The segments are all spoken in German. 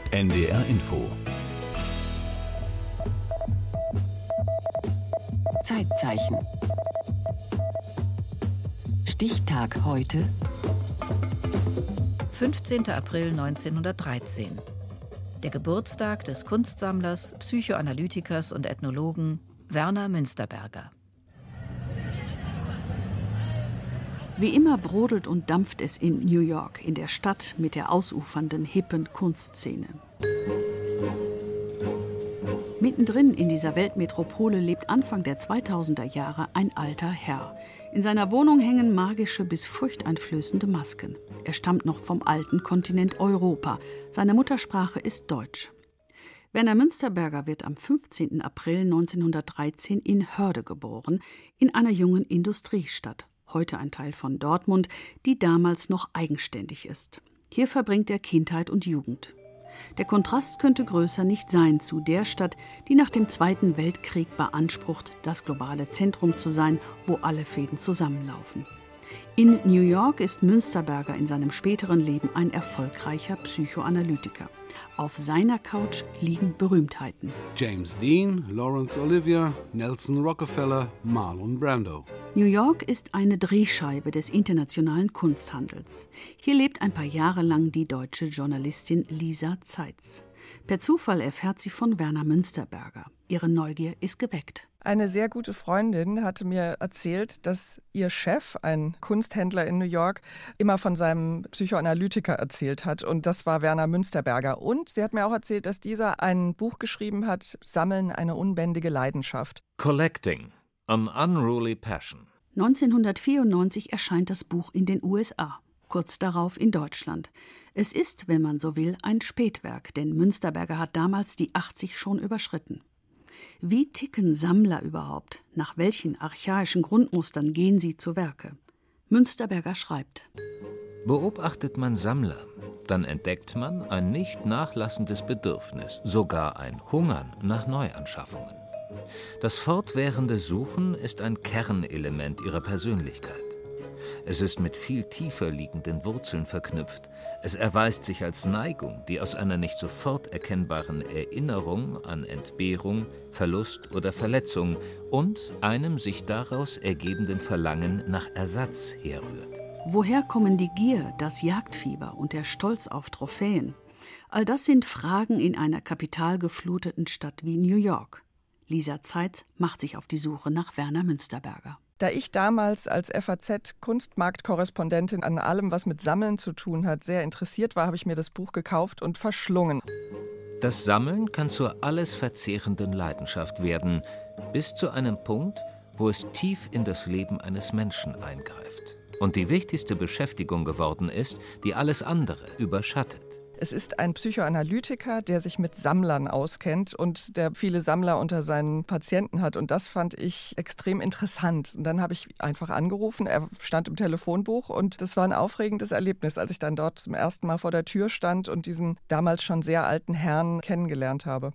NDR Info. Zeitzeichen. Stichtag heute. 15. April 1913. Der Geburtstag des Kunstsammlers, Psychoanalytikers und Ethnologen Werner Münsterberger. Wie immer brodelt und dampft es in New York, in der Stadt mit der ausufernden, hippen Kunstszene. Mittendrin in dieser Weltmetropole lebt Anfang der 2000er Jahre ein alter Herr. In seiner Wohnung hängen magische bis furchteinflößende Masken. Er stammt noch vom alten Kontinent Europa. Seine Muttersprache ist Deutsch. Werner Münsterberger wird am 15. April 1913 in Hörde geboren, in einer jungen Industriestadt. Heute ein Teil von Dortmund, die damals noch eigenständig ist. Hier verbringt er Kindheit und Jugend. Der Kontrast könnte größer nicht sein zu der Stadt, die nach dem Zweiten Weltkrieg beansprucht, das globale Zentrum zu sein, wo alle Fäden zusammenlaufen. In New York ist Münsterberger in seinem späteren Leben ein erfolgreicher Psychoanalytiker. Auf seiner Couch liegen Berühmtheiten. James Dean, Laurence Olivier, Nelson Rockefeller, Marlon Brando. New York ist eine Drehscheibe des internationalen Kunsthandels. Hier lebt ein paar Jahre lang die deutsche Journalistin Lisa Zeitz. Per Zufall erfährt sie von Werner Münsterberger. Ihre Neugier ist geweckt. Eine sehr gute Freundin hatte mir erzählt, dass ihr Chef, ein Kunsthändler in New York, immer von seinem Psychoanalytiker erzählt hat. Und das war Werner Münsterberger. Und sie hat mir auch erzählt, dass dieser ein Buch geschrieben hat, Sammeln, eine unbändige Leidenschaft. Collecting, an unruly passion. 1994 erscheint das Buch in den USA, kurz darauf in Deutschland. Es ist, wenn man so will, ein Spätwerk, denn Münsterberger hat damals die 80 schon überschritten. Wie ticken Sammler überhaupt? Nach welchen archaischen Grundmustern gehen sie zu Werke? Münsterberger schreibt: Beobachtet man Sammler, dann entdeckt man ein nicht nachlassendes Bedürfnis, sogar ein Hungern nach Neuanschaffungen. Das fortwährende Suchen ist ein Kernelement ihrer Persönlichkeit. Es ist mit viel tiefer liegenden Wurzeln verknüpft. Es erweist sich als Neigung, die aus einer nicht sofort erkennbaren Erinnerung an Entbehrung, Verlust oder Verletzung und einem sich daraus ergebenden Verlangen nach Ersatz herrührt. Woher kommen die Gier, das Jagdfieber und der Stolz auf Trophäen? All das sind Fragen in einer kapitalgefluteten Stadt wie New York. Lisa Zeitz macht sich auf die Suche nach Werner Münsterberger. Da ich damals als FAZ-Kunstmarktkorrespondentin an allem, was mit Sammeln zu tun hat, sehr interessiert war, habe ich mir das Buch gekauft und verschlungen. Das Sammeln kann zur alles verzehrenden Leidenschaft werden, bis zu einem Punkt, wo es tief in das Leben eines Menschen eingreift und die wichtigste Beschäftigung geworden ist, die alles andere überschattet. Es ist ein Psychoanalytiker, der sich mit Sammlern auskennt und der viele Sammler unter seinen Patienten hat. Und das fand ich extrem interessant. Und dann habe ich einfach angerufen, er stand im Telefonbuch und das war ein aufregendes Erlebnis, als ich dann dort zum ersten Mal vor der Tür stand und diesen damals schon sehr alten Herrn kennengelernt habe.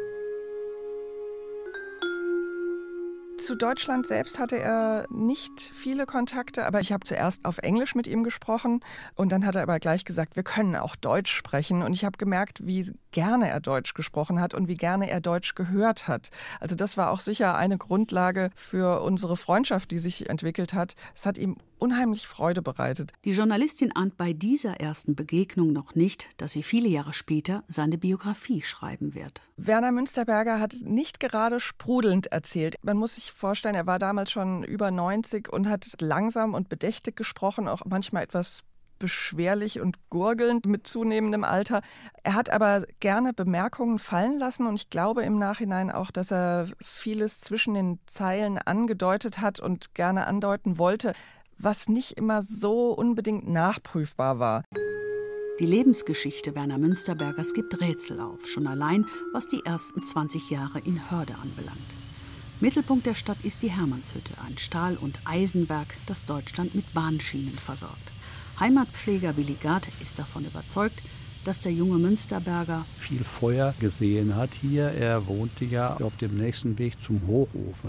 Zu Deutschland selbst hatte er nicht viele Kontakte, aber ich habe zuerst auf Englisch mit ihm gesprochen und dann hat er aber gleich gesagt, wir können auch Deutsch sprechen und ich habe gemerkt, wie gerne er Deutsch gesprochen hat und wie gerne er Deutsch gehört hat. Also das war auch sicher eine Grundlage für unsere Freundschaft, die sich entwickelt hat. Es hat ihm unheimlich Freude bereitet. Die Journalistin ahnt bei dieser ersten Begegnung noch nicht, dass sie viele Jahre später seine Biografie schreiben wird. Werner Münsterberger hat nicht gerade sprudelnd erzählt. Man muss sich vorstellen, er war damals schon über 90 und hat langsam und bedächtig gesprochen, auch manchmal etwas beschwerlich und gurgelnd mit zunehmendem Alter. Er hat aber gerne Bemerkungen fallen lassen und ich glaube im Nachhinein auch, dass er vieles zwischen den Zeilen angedeutet hat und gerne andeuten wollte, was nicht immer so unbedingt nachprüfbar war. Die Lebensgeschichte Werner Münsterbergers gibt Rätsel auf, schon allein, was die ersten 20 Jahre in Hörde anbelangt. Mittelpunkt der Stadt ist die Hermannshütte, ein Stahl- und Eisenwerk, das Deutschland mit Bahnschienen versorgt. Heimatpfleger Willi Gard ist davon überzeugt, dass der junge Münsterberger viel Feuer gesehen hat hier. Er wohnte ja auf dem nächsten Weg zum Hochofen.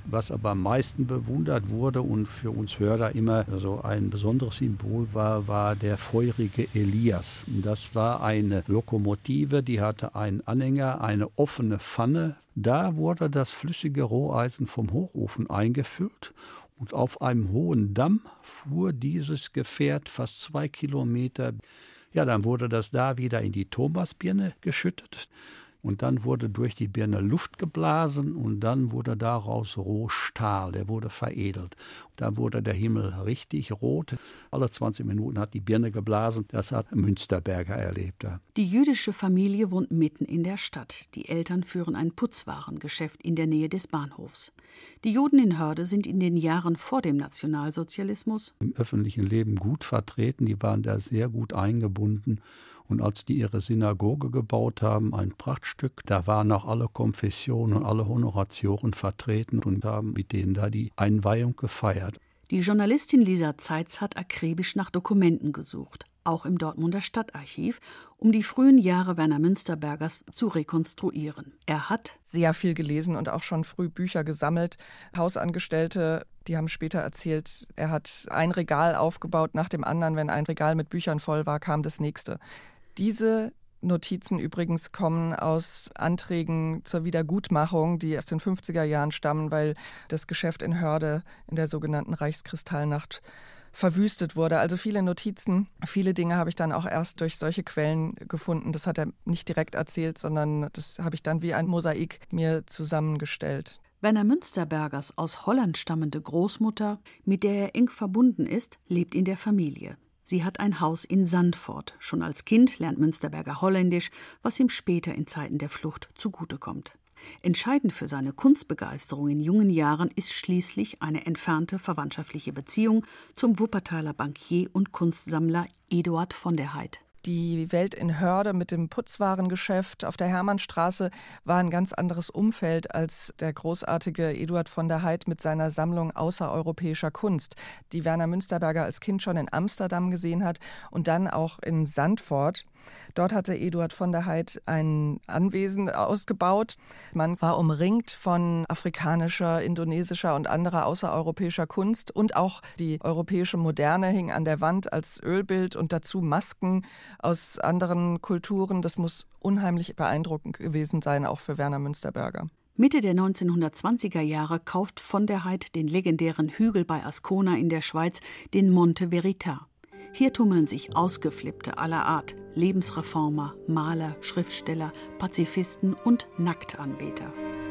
Was aber am meisten bewundert wurde und für uns Hörer immer so ein besonderes Symbol war der feurige Elias. Das war eine Lokomotive, die hatte einen Anhänger, eine offene Pfanne. Da wurde das flüssige Roheisen vom Hochofen eingefüllt und auf einem hohen Damm fuhr dieses Gefährt fast 2 Kilometer. Ja, dann wurde das da wieder in die Thomasbirne geschüttet. Und dann wurde durch die Birne Luft geblasen und dann wurde daraus Rohstahl, der wurde veredelt. Dann wurde der Himmel richtig rot. Alle 20 Minuten hat die Birne geblasen. Das hat Münsterberger erlebt. Die jüdische Familie wohnt mitten in der Stadt. Die Eltern führen ein Putzwarengeschäft in der Nähe des Bahnhofs. Die Juden in Hörde sind in den Jahren vor dem Nationalsozialismus im öffentlichen Leben gut vertreten. Die waren da sehr gut eingebunden. Und als die ihre Synagoge gebaut haben, ein Prachtstück, da waren auch alle Konfessionen und alle Honoratioren vertreten und haben mit denen da die Einweihung gefeiert. Die Journalistin Lisa Zeitz hat akribisch nach Dokumenten gesucht, auch im Dortmunder Stadtarchiv, um die frühen Jahre Werner Münsterbergers zu rekonstruieren. Er hat sehr viel gelesen und auch schon früh Bücher gesammelt. Hausangestellte, die haben später erzählt, er hat ein Regal aufgebaut nach dem anderen. Wenn ein Regal mit Büchern voll war, kam das nächste. Diese Notizen übrigens kommen aus Anträgen zur Wiedergutmachung, die aus den 50er Jahren stammen, weil das Geschäft in Hörde in der sogenannten Reichskristallnacht verwüstet wurde. Also viele Notizen, viele Dinge habe ich dann auch erst durch solche Quellen gefunden. Das hat er nicht direkt erzählt, sondern das habe ich dann wie ein Mosaik mir zusammengestellt. Werner Münsterbergers aus Holland stammende Großmutter, mit der er eng verbunden ist, lebt in der Familie. Sie hat ein Haus in Sandfort. Schon als Kind lernt Münsterberger Holländisch, was ihm später in Zeiten der Flucht zugutekommt. Entscheidend für seine Kunstbegeisterung in jungen Jahren ist schließlich eine entfernte verwandtschaftliche Beziehung zum Wuppertaler Bankier und Kunstsammler Eduard von der Heydt. Die Welt in Hörde mit dem Putzwarengeschäft auf der Hermannstraße war ein ganz anderes Umfeld als der großartige Eduard von der Heydt mit seiner Sammlung außereuropäischer Kunst, die Werner Münsterberger als Kind schon in Amsterdam gesehen hat und dann auch in Sandfort. Dort hatte Eduard von der Heydt ein Anwesen ausgebaut. Man war umringt von afrikanischer, indonesischer und anderer außereuropäischer Kunst und auch die europäische Moderne hing an der Wand als Ölbild und dazu Masken aus anderen Kulturen. Das muss unheimlich beeindruckend gewesen sein, auch für Werner Münsterberger. Mitte der 1920er Jahre kauft von der Heydt den legendären Hügel bei Ascona in der Schweiz, den Monte Veritas. Hier tummeln sich Ausgeflippte aller Art, Lebensreformer, Maler, Schriftsteller, Pazifisten und Nacktanbeter.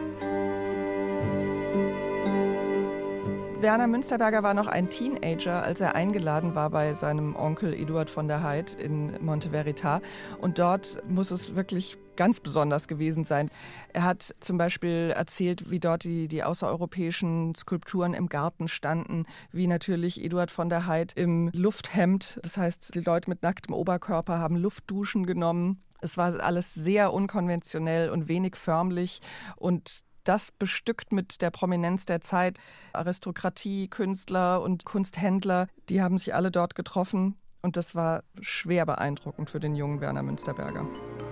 Werner Münsterberger war noch ein Teenager, als er eingeladen war bei seinem Onkel Eduard von der Heydt in Monte Veritas. Und dort muss es wirklich ganz besonders gewesen sein. Er hat zum Beispiel erzählt, wie dort die außereuropäischen Skulpturen im Garten standen, wie natürlich Eduard von der Heydt im Lufthemd, das heißt, die Leute mit nacktem Oberkörper haben Luftduschen genommen. Es war alles sehr unkonventionell und wenig förmlich und das bestückt mit der Prominenz der Zeit. Aristokratie, Künstler und Kunsthändler, die haben sich alle dort getroffen. Und das war schwer beeindruckend für den jungen Werner Münsterberger.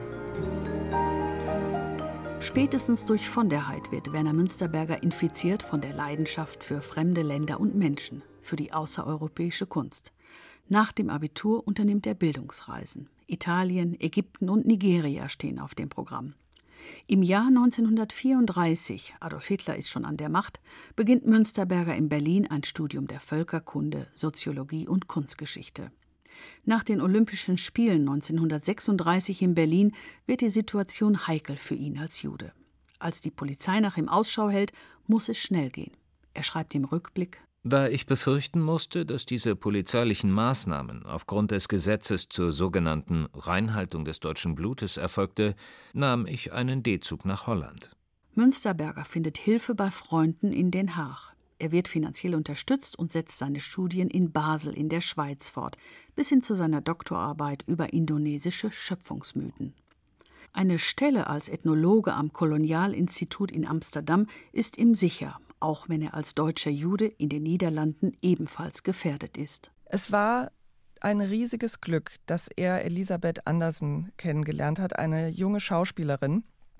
Spätestens durch von der Heydt wird Werner Münsterberger infiziert von der Leidenschaft für fremde Länder und Menschen, für die außereuropäische Kunst. Nach dem Abitur unternimmt er Bildungsreisen. Italien, Ägypten und Nigeria stehen auf dem Programm. Im Jahr 1934, Adolf Hitler ist schon an der Macht, beginnt Münsterberger in Berlin ein Studium der Völkerkunde, Soziologie und Kunstgeschichte. Nach den Olympischen Spielen 1936 in Berlin wird die Situation heikel für ihn als Jude. Als die Polizei nach ihm Ausschau hält, muss es schnell gehen. Er schreibt im Rückblick: Da ich befürchten musste, dass diese polizeilichen Maßnahmen aufgrund des Gesetzes zur sogenannten Reinhaltung des deutschen Blutes erfolgte, nahm ich einen D-Zug nach Holland. Münsterberger findet Hilfe bei Freunden in Den Haag. Er wird finanziell unterstützt und setzt seine Studien in Basel in der Schweiz fort, bis hin zu seiner Doktorarbeit über indonesische Schöpfungsmythen. Eine Stelle als Ethnologe am Kolonialinstitut in Amsterdam ist ihm sicher, auch wenn er als deutscher Jude in den Niederlanden ebenfalls gefährdet ist. Es war ein riesiges Glück, dass er Elisabeth Andersen kennengelernt hat, eine junge Schauspielerin.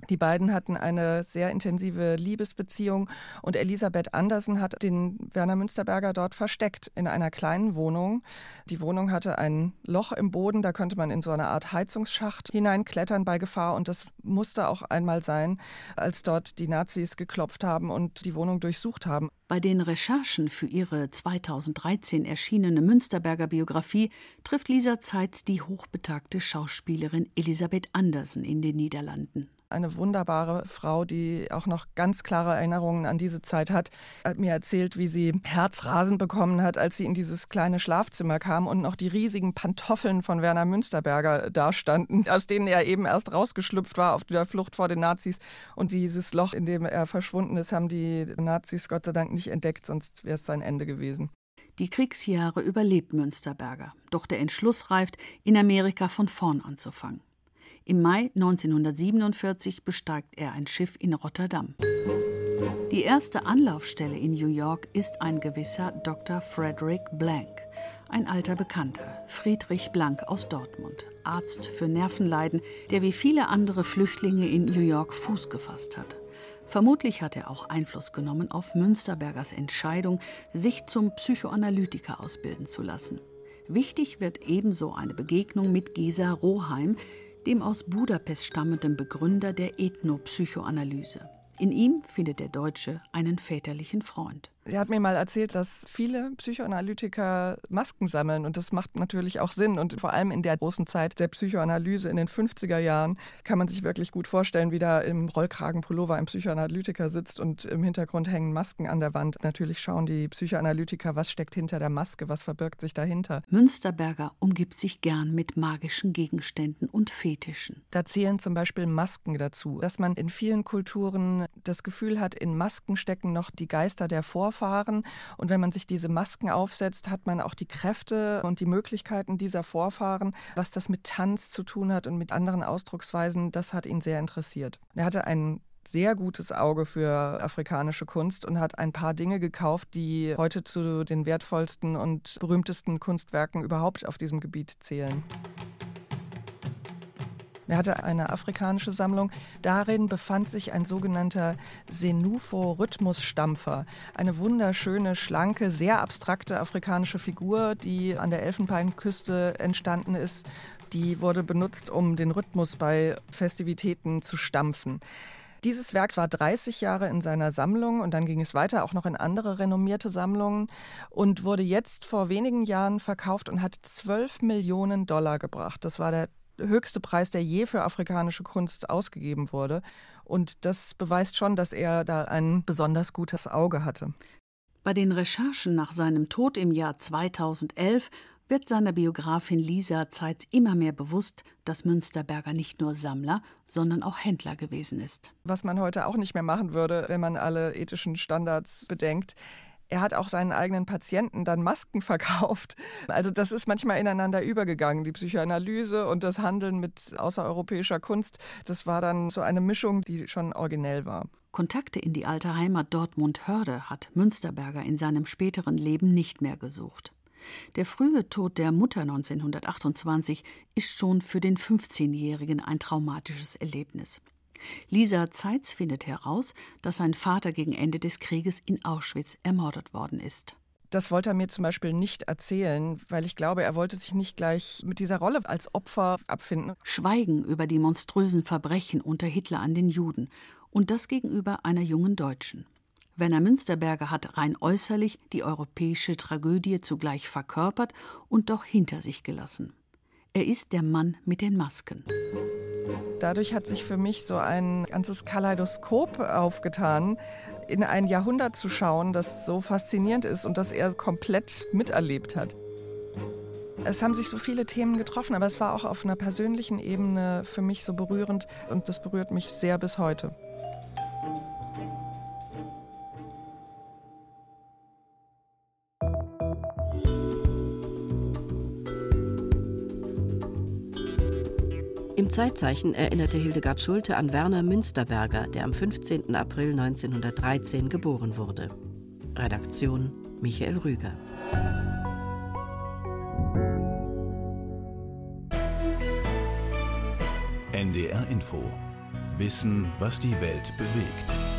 Die beiden hatten eine sehr intensive Liebesbeziehung und Elisabeth Andersen hat den Werner Münsterberger dort versteckt in einer kleinen Wohnung. Die Wohnung hatte ein Loch im Boden, da konnte man in so eine Art Heizungsschacht hineinklettern bei Gefahr und das musste auch einmal sein, als dort die Nazis geklopft haben und die Wohnung durchsucht haben. Bei den Recherchen für ihre 2013 erschienene Münsterberger Biografie trifft Lisa Zeitz die hochbetagte Schauspielerin Elisabeth Andersen in den Niederlanden. Eine wunderbare Frau, die auch noch ganz klare Erinnerungen an diese Zeit hat mir erzählt, wie sie Herzrasen bekommen hat, als sie in dieses kleine Schlafzimmer kam und noch die riesigen Pantoffeln von Werner Münsterberger dastanden, aus denen er eben erst rausgeschlüpft war auf der Flucht vor den Nazis. Und dieses Loch, in dem er verschwunden ist, haben die Nazis Gott sei Dank nicht entdeckt, sonst wäre es sein Ende gewesen. Die Kriegsjahre überlebt Münsterberger, doch der Entschluss reift, in Amerika von vorn anzufangen. Im Mai 1947 besteigt er ein Schiff in Rotterdam. Die erste Anlaufstelle in New York ist ein gewisser Dr. Frederick Blank, ein alter Bekannter, Friedrich Blank aus Dortmund, Arzt für Nervenleiden, der wie viele andere Flüchtlinge in New York Fuß gefasst hat. Vermutlich hat er auch Einfluss genommen auf Münsterbergers Entscheidung, sich zum Psychoanalytiker ausbilden zu lassen. Wichtig wird ebenso eine Begegnung mit Gesa Roheim, dem aus Budapest stammenden Begründer der Ethnopsychoanalyse. In ihm findet der Deutsche einen väterlichen Freund. Er hat mir mal erzählt, dass viele Psychoanalytiker Masken sammeln und das macht natürlich auch Sinn. Und vor allem in der großen Zeit der Psychoanalyse in den 50er Jahren kann man sich wirklich gut vorstellen, wie da im Rollkragenpullover ein Psychoanalytiker sitzt und im Hintergrund hängen Masken an der Wand. Natürlich schauen die Psychoanalytiker, was steckt hinter der Maske, was verbirgt sich dahinter. Münsterberger umgibt sich gern mit magischen Gegenständen und Fetischen. Da zählen zum Beispiel Masken dazu, dass man in vielen Kulturen das Gefühl hat, in Masken stecken noch die Geister der Vorfahren. Und wenn man sich diese Masken aufsetzt, hat man auch die Kräfte und die Möglichkeiten dieser Vorfahren. Was das mit Tanz zu tun hat und mit anderen Ausdrucksweisen, das hat ihn sehr interessiert. Er hatte ein sehr gutes Auge für afrikanische Kunst und hat ein paar Dinge gekauft, die heute zu den wertvollsten und berühmtesten Kunstwerken überhaupt auf diesem Gebiet zählen. Er hatte eine afrikanische Sammlung. Darin befand sich ein sogenannter Senufo-Rhythmusstampfer. Eine wunderschöne, schlanke, sehr abstrakte afrikanische Figur, die an der Elfenbeinküste entstanden ist. Die wurde benutzt, um den Rhythmus bei Festivitäten zu stampfen. Dieses Werk war 30 Jahre in seiner Sammlung und dann ging es weiter, auch noch in andere renommierte Sammlungen und wurde jetzt vor wenigen Jahren verkauft und hat $12 Millionen gebracht. Das war der höchste Preis, der je für afrikanische Kunst ausgegeben wurde. Und das beweist schon, dass er da ein besonders gutes Auge hatte. Bei den Recherchen nach seinem Tod im Jahr 2011 wird seiner Biografin Lisa Zeitz immer mehr bewusst, dass Münsterberger nicht nur Sammler, sondern auch Händler gewesen ist. Was man heute auch nicht mehr machen würde, wenn man alle ethischen Standards bedenkt. Er hat auch seinen eigenen Patienten dann Masken verkauft. Also das ist manchmal ineinander übergegangen. Die Psychoanalyse und das Handeln mit außereuropäischer Kunst, das war dann so eine Mischung, die schon originell war. Kontakte in die alte Heimat Dortmund-Hörde hat Münsterberger in seinem späteren Leben nicht mehr gesucht. Der frühe Tod der Mutter 1928 ist schon für den 15-Jährigen ein traumatisches Erlebnis. Lisa Zeitz findet heraus, dass sein Vater gegen Ende des Krieges in Auschwitz ermordet worden ist. Das wollte er mir zum Beispiel nicht erzählen, weil ich glaube, er wollte sich nicht gleich mit dieser Rolle als Opfer abfinden. Schweigen über die monströsen Verbrechen unter Hitler an den Juden und das gegenüber einer jungen Deutschen. Werner Münsterberger hat rein äußerlich die europäische Tragödie zugleich verkörpert und doch hinter sich gelassen. Er ist der Mann mit den Masken. Dadurch hat sich für mich so ein ganzes Kaleidoskop aufgetan, in ein Jahrhundert zu schauen, das so faszinierend ist und das er komplett miterlebt hat. Es haben sich so viele Themen getroffen, aber es war auch auf einer persönlichen Ebene für mich so berührend und das berührt mich sehr bis heute. Im Zeitzeichen erinnerte Hildegard Schulte an Werner Münsterberger, der am 15. April 1913 geboren wurde. Redaktion Michael Rüger. NDR Info Wissen, was die Welt bewegt.